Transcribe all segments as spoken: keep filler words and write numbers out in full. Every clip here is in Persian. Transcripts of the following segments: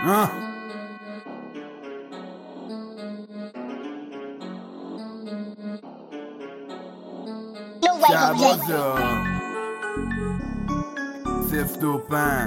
شعبازا سفت و پنج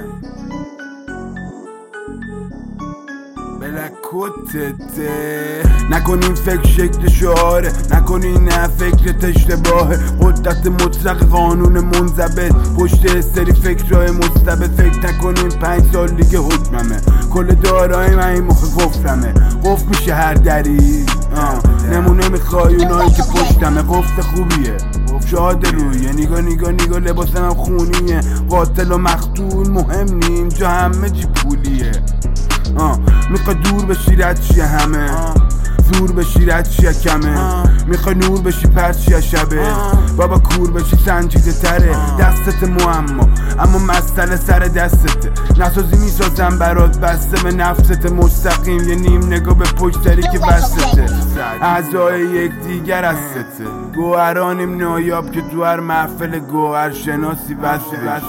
بلک کتته نکنین فکر شکل شعاره، نکنین نه فکرت اشتباهه. قدرت مطلق قانون منضبط پشت سری فکرهای مثبت. فکر نکنین پنج سال دیگه حکممه، کل دارای من این مخ قفرمه. قفل میشه هر دری، نمونه میخوای اونایی که پشتمه. قفل خوبیه شاد رویه، نیگا نیگا نیگا لباسم هم خونیه. قاتل و مقتول مهم نیم، جا همه چی پولیه. میخوای دور بشی رد چیه همه، زور بشی رد چیه کمه. میخوای نور بشی پرد چیه شبه، بابا کور بشی سنجیده تره. دستت معما اما مسئله سر دستته. نسازی میسازم برات بسته به نفست مستقیم. یه نیم نگاه به پشت سری که بستته، اعضای یک دیگر هسته. گوهرانیم نایاب که تو هر محفل گوهر شناسی بسته.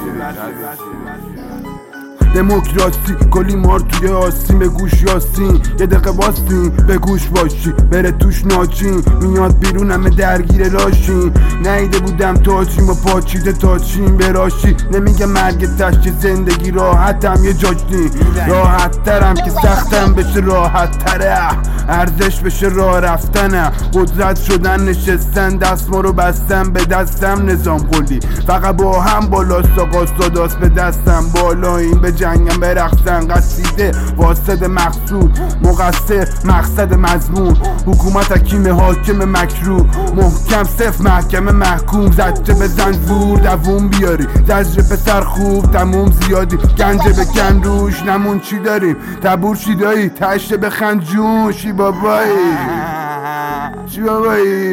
دموکراسی کلی مار توی آسین، به گوش یاسین یه دقیقه باسین به گوش باشی بره توش ناچین. میاد بیرون همه درگیر لاشین، نیده بودم تاچیم و پاچیده تاچین براشی. نمیگه مرگ تشت زندگی راحتم یه جاجنی، راحت ترم که سختم بشه راحت تره. ارزش بشه راه رفتنه، قدرت شدن نشستن دست ما رو بستن به دستم. نظام قلی فقط با هم بالاست، آقا ساداست به دستم بالا. این به جنگم برقصن قصیده واسد مقصود مقصر مقصد مضمون. حکومت حکیم حاکم مکروه، محکم صف محکم محکوم. زجه بزن زور دووم بیاری، زجر پسر خوب تموم زیادی. گنجه بکن روش نمون چی داریم، تبور چی دایی تشت بخند جون. شی بابایی شی بابایی